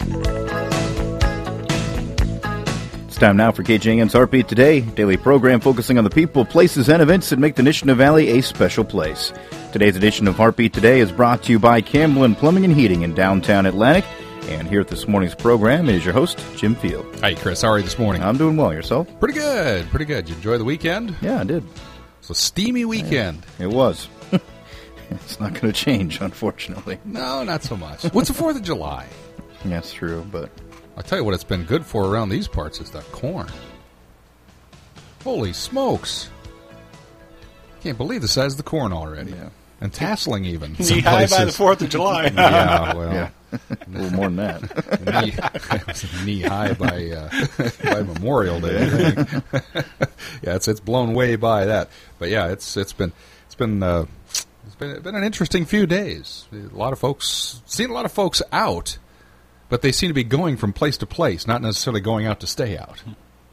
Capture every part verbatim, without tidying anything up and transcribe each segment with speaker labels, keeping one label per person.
Speaker 1: It's time now for K J M's Heartbeat Today, daily program focusing on the people, places, and events that make the Nishna Valley a special place. Today's edition of Heartbeat Today is brought to you by Camblin Plumbing and Heating in downtown Atlantic. And here at this morning's program is your host, Jim Field.
Speaker 2: Hi, Chris. How are you this morning?
Speaker 1: I'm doing well. Yourself?
Speaker 2: Pretty good. Pretty good. Did you enjoy the weekend?
Speaker 1: Yeah, I did.
Speaker 2: It's a steamy weekend.
Speaker 1: It was. It's not going to change, unfortunately.
Speaker 2: No, not so much. What's the fourth of July?
Speaker 1: That's true, but...
Speaker 2: I'll tell you what it's been good for around these parts is that corn. Holy smokes. Can't believe the size of the corn already.
Speaker 1: Yeah.
Speaker 2: And tasseling even.
Speaker 3: Knee high by the fourth of July.
Speaker 2: Yeah, well.
Speaker 1: Yeah. A little more than that.
Speaker 2: knee, knee high by uh, by Memorial Day. I think. Yeah, it's it's blown way by that. But yeah, it's it's been it's been uh, it's been been an interesting few days. A lot of folks seen a lot of folks out, but they seem to be going from place to place, not necessarily going out to stay out.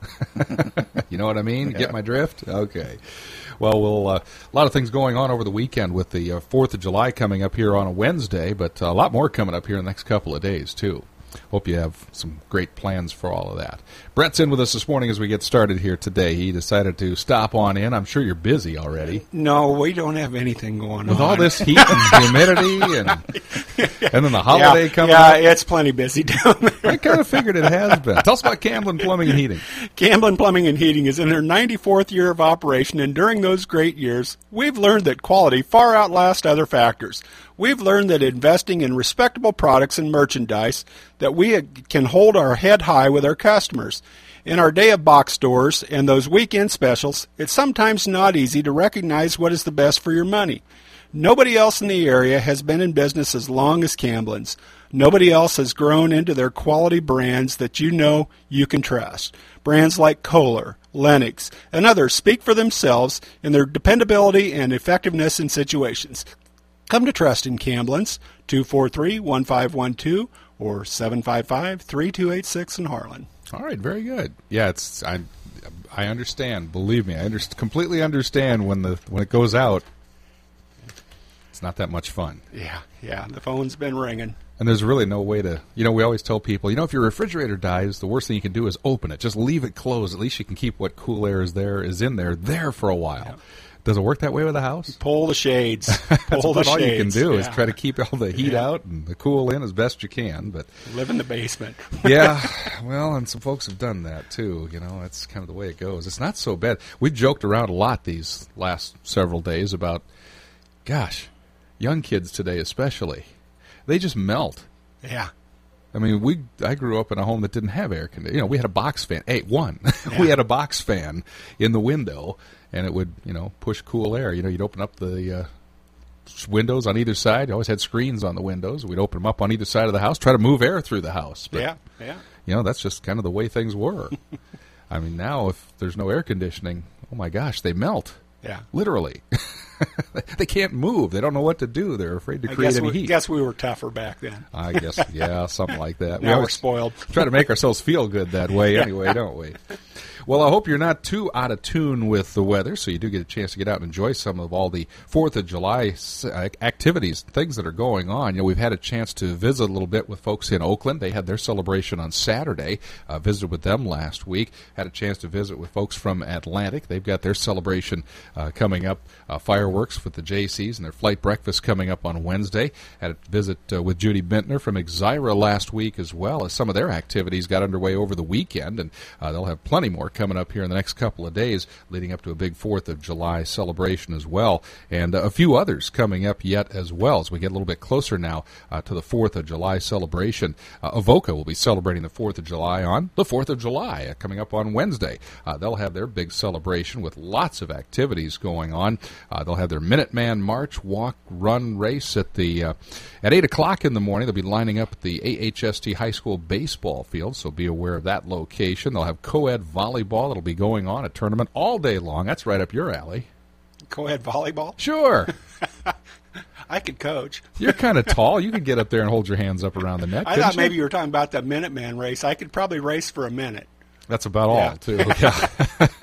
Speaker 2: You know what I mean?
Speaker 1: Yeah.
Speaker 2: Get my drift? Okay. Well, we'll uh, a lot of things going on over the weekend with the uh, fourth of July coming up here on a Wednesday, but a lot more coming up here in the next couple of days, too. Hope you have some great plans for all of that. Brett's in with us this morning as we get started here today. He decided to stop on in. I'm sure you're busy already.
Speaker 3: No, we don't have anything going
Speaker 2: With
Speaker 3: on.
Speaker 2: With all this heat and humidity and and then the holiday
Speaker 3: yeah,
Speaker 2: coming
Speaker 3: yeah,
Speaker 2: up.
Speaker 3: Yeah, it's plenty busy down there.
Speaker 2: I kind of figured it has been. Tell us about Camblin Plumbing and Heating.
Speaker 3: Camblin Plumbing and Heating is in their ninety-fourth year of operation, and during those great years, we've learned that quality far outlasts other factors. We've learned that investing in respectable products and merchandise, that we can hold our head high with our customers. In our day of box stores and those weekend specials, it's sometimes not easy to recognize what is the best for your money. Nobody else in the area has been in business as long as Camblin's. Nobody else has grown into their quality brands that you know you can trust. Brands like Kohler, Lennox, and others speak for themselves in their dependability and effectiveness in situations. Come to trust in Camblin's, two four three, one five one two or seven five five, three two eight six in Harlan.
Speaker 2: All right, very good. Yeah, it's I I understand. Believe me, I under, completely understand when the when it goes out. It's not that much fun.
Speaker 3: Yeah, yeah, the phone's been ringing.
Speaker 2: And there's really no way to, you know, we always tell people, you know, if your refrigerator dies, the worst thing you can do is open it. Just leave it closed. At least you can keep what cool air is there, is in there, there for a while. Yeah. Does it work that way with a house?
Speaker 3: Pull the shades.
Speaker 2: That's
Speaker 3: Pull
Speaker 2: about
Speaker 3: the
Speaker 2: all
Speaker 3: shades.
Speaker 2: you can do
Speaker 3: yeah.
Speaker 2: is try to keep all the heat yeah. out and the cool in as best you can. But
Speaker 3: live in the basement.
Speaker 2: Yeah, well, and some folks have done that too. You know, that's kind of the way it goes. It's not so bad. We've joked around a lot these last several days about, gosh, young kids today especially, they just melt.
Speaker 3: Yeah.
Speaker 2: I mean, we. I grew up in a home that didn't have air conditioning. You know, we had a box fan. Hey, one.
Speaker 3: Yeah.
Speaker 2: We had a box fan in the window, and it would, you know, push cool air. You know, you'd open up the uh, windows on either side. You always had screens on the windows. We'd open them up on either side of the house, try to move air through the house. But,
Speaker 3: yeah, yeah.
Speaker 2: You know, that's just kind of the way things were. I mean, now if there's no air conditioning, oh my gosh, they melt.
Speaker 3: Yeah.
Speaker 2: Literally. They can't move. They don't know what to do. They're afraid to
Speaker 3: I
Speaker 2: create
Speaker 3: guess
Speaker 2: any
Speaker 3: we,
Speaker 2: heat.
Speaker 3: guess we were tougher back then.
Speaker 2: I guess, yeah, something like that.
Speaker 3: Now
Speaker 2: we
Speaker 3: we're spoiled.
Speaker 2: Try to make ourselves feel good that way anyway, don't we? Well, I hope you're not too out of tune with the weather, so you do get a chance to get out and enjoy some of all the fourth of July activities, things that are going on. You know, we've had a chance to visit a little bit with folks in Oakland. They had their celebration on Saturday. Uh, visited with them last week. Had a chance to visit with folks from Atlantic. They've got their celebration uh, coming up, uh, fireworks with the J Cs and their flight breakfast coming up on Wednesday. Had a visit uh, with Judy Bintner from Exira last week as well, as some of their activities got underway over the weekend, and uh, they'll have plenty more coming up here in the next couple of days leading up to a big fourth of July celebration as well, and uh, a few others coming up yet as well as we get a little bit closer now uh, to the fourth of July celebration. Uh, Avoca will be celebrating the fourth of July on the fourth of July uh, coming up on Wednesday. Uh, they'll have their big celebration with lots of activities going on. Uh, they'll have their Minuteman March, Walk, Run, Race at the uh, at eight o'clock in the morning. They'll be lining up at the A H S T High School baseball field, so be aware of that location. They'll have co-ed volleyball that'll be going on, a tournament all day long. That's right up your alley.
Speaker 3: Co-ed volleyball?
Speaker 2: Sure.
Speaker 3: I could coach.
Speaker 2: You're kind of tall. You could get up there and hold your hands up around the net.
Speaker 3: I thought
Speaker 2: you?
Speaker 3: maybe you were talking about the Minuteman race. I could probably race for a minute.
Speaker 2: That's about
Speaker 3: yeah.
Speaker 2: all, too. Yeah.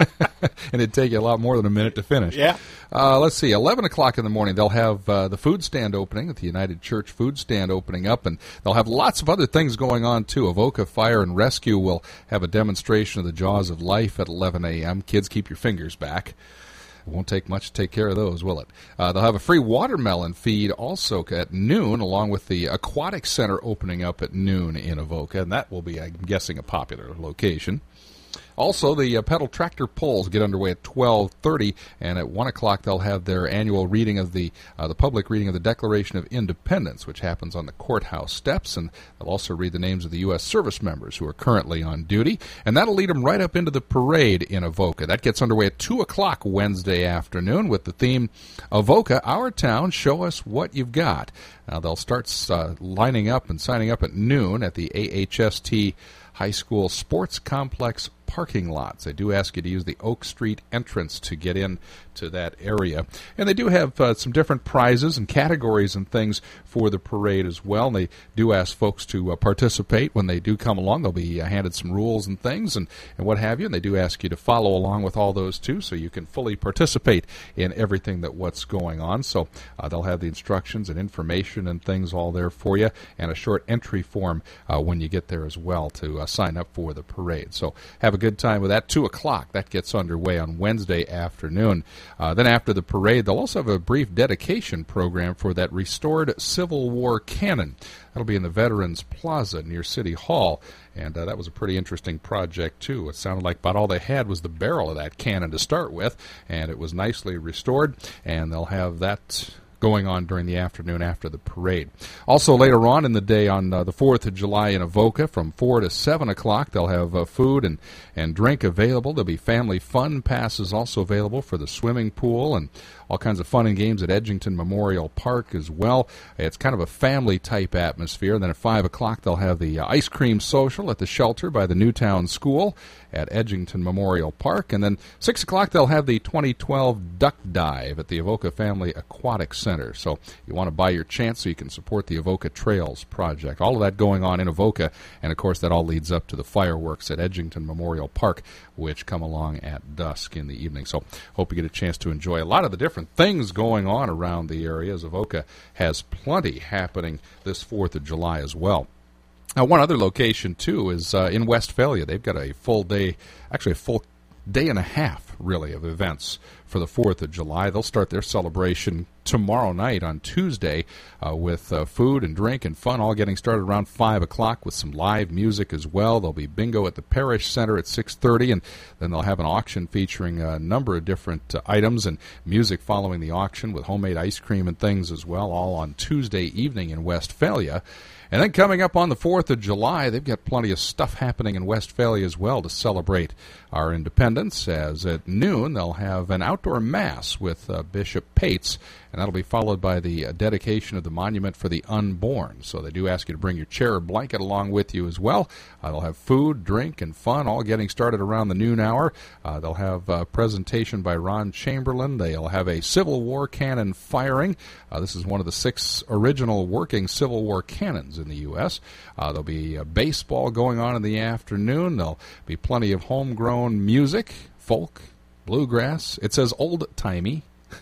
Speaker 2: and it'd take you a lot more than a minute to finish.
Speaker 3: Yeah.
Speaker 2: Uh, let's see, eleven o'clock in the morning, they'll have uh, the food stand opening at the United Church food stand opening up, and they'll have lots of other things going on, too. Avoca Fire and Rescue will have a demonstration of the Jaws of Life at eleven a.m. Kids, keep your fingers back. It won't take much to take care of those, will it? Uh, they'll have a free watermelon feed also at noon, along with the Aquatic Center opening up at noon in Avoca, and that will be, I'm guessing, a popular location. Also, the uh, pedal tractor pulls get underway at twelve thirty, and at one o'clock they'll have their annual reading of the uh, the public reading of the Declaration of Independence, which happens on the courthouse steps, and they'll also read the names of the U S service members who are currently on duty, and that'll lead them right up into the parade in Avoca. That gets underway at two o'clock Wednesday afternoon with the theme, Avoca, Our Town, Show Us What You've Got. Now, they'll start uh, lining up and signing up at noon at the A H S T High School Sports Complex parking lots. They do ask you to use the Oak Street entrance to get in to that area. And they do have uh, some different prizes and categories and things for the parade as well. And they do ask folks to uh, participate when they do come along. They'll be uh, handed some rules and things and, and what have you. And they do ask you to follow along with all those, too, so you can fully participate in everything that what's going on. So uh, they'll have the instructions and information and things all there for you, and a short entry form uh, when you get there as well to uh, sign up for the parade. So have a good time with that. two o'clock, that gets underway on Wednesday afternoon. Uh, then after the parade, they'll also have a brief dedication program for that restored Civil War cannon. That'll be in the Veterans Plaza near City Hall, and uh, that was a pretty interesting project, too. It sounded like about all they had was the barrel of that cannon to start with, and it was nicely restored, and they'll have that going on during the afternoon after the parade. Also later on in the day on uh, the fourth of July in Avoca from four to seven o'clock, they'll have uh, food and, and drink available. There'll be family fun passes also available for the swimming pool and all kinds of fun and games at Edgington Memorial Park as well. It's kind of a family-type atmosphere. And then at five o'clock, they'll have the uh, ice cream social at the shelter by the Newtown School at Edgington Memorial Park. And then six o'clock, they'll have the twenty twelve Duck Dive at the Avoca Family Aquatic Center. So you want to buy your chance so you can support the Avoca Trails Project. All of that going on in Avoca. And, of course, that all leads up to the fireworks at Edgington Memorial Park, which come along at dusk in the evening. So hope you get a chance to enjoy a lot of the different things going on around the area, as Avoca has plenty happening this fourth of July as well. Now, one other location, too, is uh, in Westphalia. They've got a full day, actually a full day and a half, really, of events for the fourth of July. They'll start their celebration tomorrow night on Tuesday uh, with uh, food and drink and fun, all getting started around five o'clock with some live music as well. There'll be bingo at the Parish Center at six thirty, and then they'll have an auction featuring a number of different uh, items and music following the auction with homemade ice cream and things as well, all on Tuesday evening in Westphalia. And then coming up on the fourth of July, they've got plenty of stuff happening in Westphalia as well to celebrate our independence, as at noon they'll have an outdoor mass with uh, Bishop Pates, and that'll be followed by the uh, dedication of the Monument for the Unborn. So they do ask you to bring your chair or blanket along with you as well. Uh, they'll have food, drink, and fun, all getting started around the noon hour. Uh, they'll have a presentation by Ron Chamberlain. They'll have a Civil War cannon firing. Uh, this is one of the six original working Civil War cannons in the U S Uh, there'll be uh, baseball going on in the afternoon. There'll be plenty of homegrown music, folk, bluegrass. It says old-timey.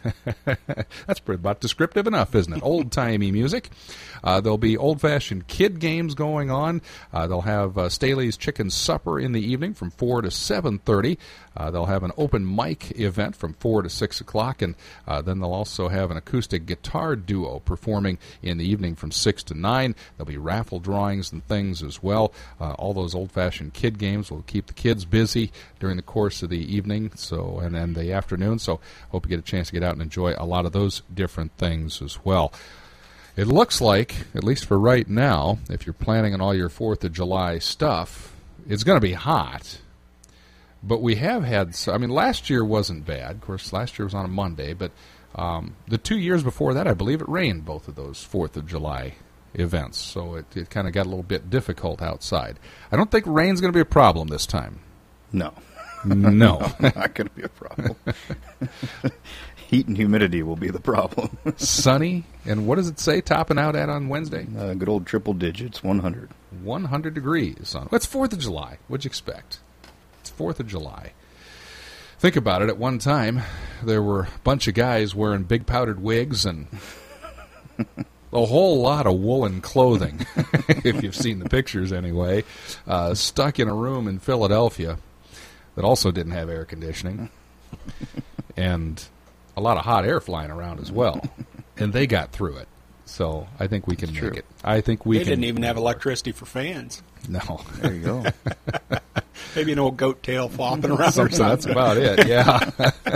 Speaker 2: That's pretty about descriptive enough, isn't it? Old-timey music. Uh, there'll be old-fashioned kid games going on. Uh, they'll have uh, Staley's Chicken Supper in the evening from four to seven thirty. Uh, they'll have an open mic event from four to six o'clock, and uh, then they'll also have an acoustic guitar duo performing in the evening from six to nine. There'll be raffle drawings and things as well. Uh, all those old-fashioned kid games will keep the kids busy during the course of the evening so and then the afternoon, so hope you get a chance to get out and enjoy a lot of those different things as well. It looks like, at least for right now, if you're planning on all your fourth of July stuff, it's going to be hot. But we have had, I mean, last year wasn't bad. Of course, last year was on a Monday, but um, the two years before that, I believe it rained both of those fourth of July events. So it, it kind of got a little bit difficult outside. I don't think rain's going to be a problem this time.
Speaker 1: No.
Speaker 2: No.
Speaker 1: no not going to be a problem. Heat and humidity will be the problem.
Speaker 2: Sunny, and what does it say topping out at on Wednesday?
Speaker 1: Uh, good old triple digits, one hundred.
Speaker 2: one hundred degrees. On, well, it's fourth of July. What'd you expect? It's fourth of July. Think about it. At one time, there were a bunch of guys wearing big powdered wigs and a whole lot of woolen clothing, if you've seen the pictures anyway, uh, stuck in a room in Philadelphia that also didn't have air conditioning, and a lot of hot air flying around as well. And they got through it. So I think we can
Speaker 1: It's
Speaker 2: make
Speaker 1: true.
Speaker 2: it. I think we
Speaker 3: They
Speaker 2: can.
Speaker 3: didn't even have electricity for fans.
Speaker 2: No.
Speaker 1: There you go.
Speaker 3: Maybe an old goat tail flopping around or
Speaker 2: Something, that's
Speaker 3: something.
Speaker 2: about it, yeah.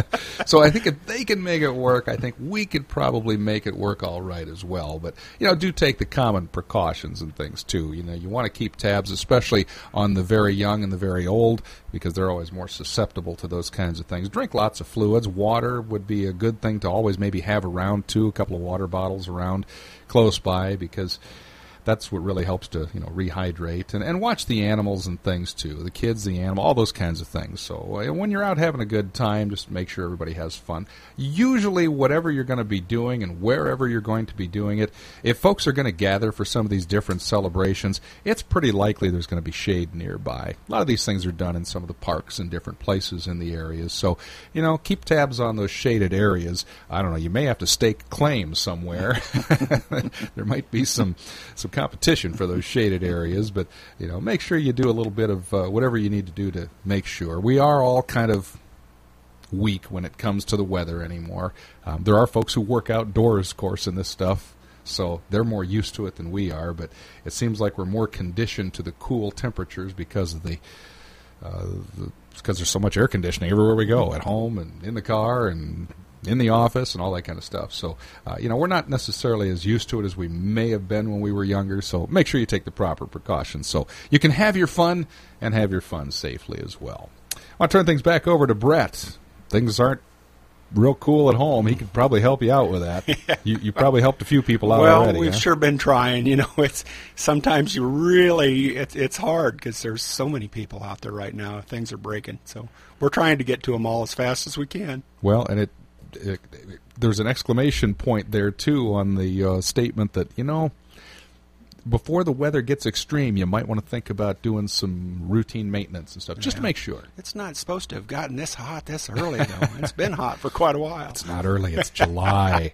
Speaker 2: So I think if they can make it work, I think we could probably make it work all right as well. But, you know, do take the common precautions and things, too. You know, you want to keep tabs, especially on the very young and the very old, because they're always more susceptible to those kinds of things. Drink lots of fluids. Water would be a good thing to always maybe have around, too, a couple of water bottles around close by, because that's what really helps to, you know, rehydrate and, and watch the animals and things too. The kids, the animal, all those kinds of things. So uh, when you're out having a good time, just make sure everybody has fun. Usually, whatever you're going to be doing and wherever you're going to be doing it, if folks are going to gather for some of these different celebrations, it's pretty likely there's going to be shade nearby. A lot of these things are done in some of the parks and different places in the areas. So, you know, keep tabs on those shaded areas. I don't know, you may have to stake claims somewhere. There might be some some competition for those shaded areas, but, you know, make sure you do a little bit of uh, whatever you need to do to make sure. We are all kind of weak when it comes to the weather anymore. Um, there are folks who work outdoors, of course, in this stuff, so they're more used to it than we are, but it seems like we're more conditioned to the cool temperatures because of the, uh, the because there's so much air conditioning everywhere we go, at home and in the car and in the office and all that kind of stuff. So, uh, you know, we're not necessarily as used to it as we may have been when we were younger, so make sure you take the proper precautions so you can have your fun and have your fun safely as well. I want to turn things back over to Brett. Things aren't real cool at home. He could probably help you out with that.
Speaker 3: Yeah.
Speaker 2: You, you probably helped a few people out
Speaker 3: well,
Speaker 2: already.
Speaker 3: we've
Speaker 2: huh?
Speaker 3: sure been trying. You know, it's sometimes you really it's it's hard because there's so many people out there right now. Things are breaking, so we're trying to get to them all as fast as we can.
Speaker 2: Well, and it, it, it there's an exclamation point there too on the uh, statement that, you know, before the weather gets extreme, you might want to think about doing some routine maintenance and stuff, just
Speaker 3: Yeah.
Speaker 2: to make sure.
Speaker 3: It's not supposed to have gotten this hot this early, though. It's been hot for quite a while.
Speaker 2: It's not early, it's July.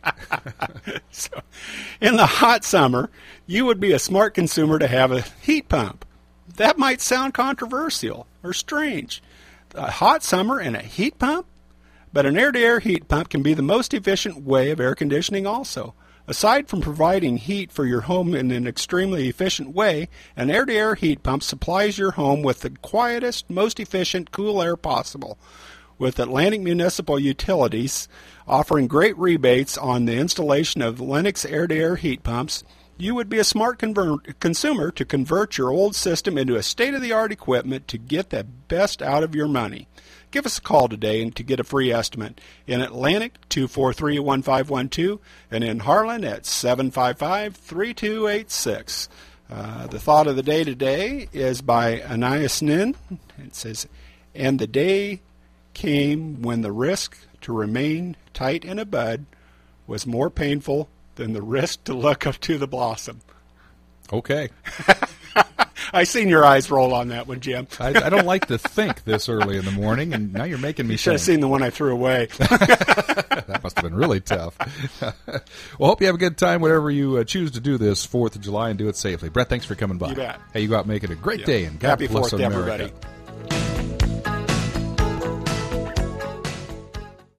Speaker 3: So, in the hot summer, you would be a smart consumer to have a heat pump. That might sound controversial or strange. A hot summer and a heat pump? But an air-to-air heat pump can be the most efficient way of air conditioning also. Aside from providing heat for your home in an extremely efficient way, an air-to-air heat pump supplies your home with the quietest, most efficient cool air possible. With Atlantic Municipal Utilities offering great rebates on the installation of Lennox air-to-air heat pumps, you would be a smart convert- consumer to convert your old system into a state-of-the-art equipment to get the best out of your money. Give us a call today and to get a free estimate. In Atlantic, two four three, one five one two, and in Harlan at seven five five, three two eight six. Uh, the thought of the day today is by Anais Nin. It says, and the day came when the risk to remain tight in a bud was more painful than the risk to look up to the blossom.
Speaker 2: Okay.
Speaker 3: I seen your eyes roll on that one, Jim.
Speaker 2: I, I don't like to think this early in the morning, and now you're making me
Speaker 3: You should have
Speaker 2: think.
Speaker 3: seen the one I threw away.
Speaker 2: That must have been really tough. Well, hope you have a good time whatever you uh, choose to do this fourth of July, and do it safely. Brett, thanks for coming by.
Speaker 3: You bet.
Speaker 2: Hey, you go out and make it a great
Speaker 3: Yeah.
Speaker 2: day, and God
Speaker 3: Happy
Speaker 2: bless
Speaker 3: Fourth to
Speaker 2: America.
Speaker 3: everybody.